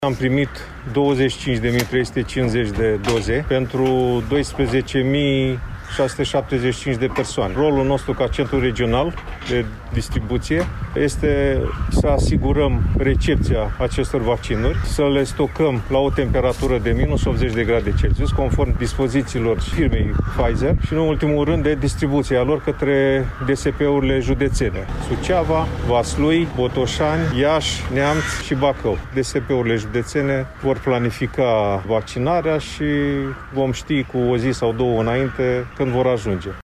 Am primit 25.350 de doze pentru 12.675 de persoane. Rolul nostru ca centru regional de distribuție este să asigurăm recepția acestor vaccinuri, să le stocăm la o temperatură de minus 80 de grade Celsius, conform dispozițiilor firmei Pfizer și, în ultimul rând, de distribuția lor către DSP-urile județene: Suceava, Vaslui, Botoșani, Iași, Neamț și Bacău. DSP-urile județene vor planifica vaccinarea și vom ști cu o zi sau două înainte când vor ajunge.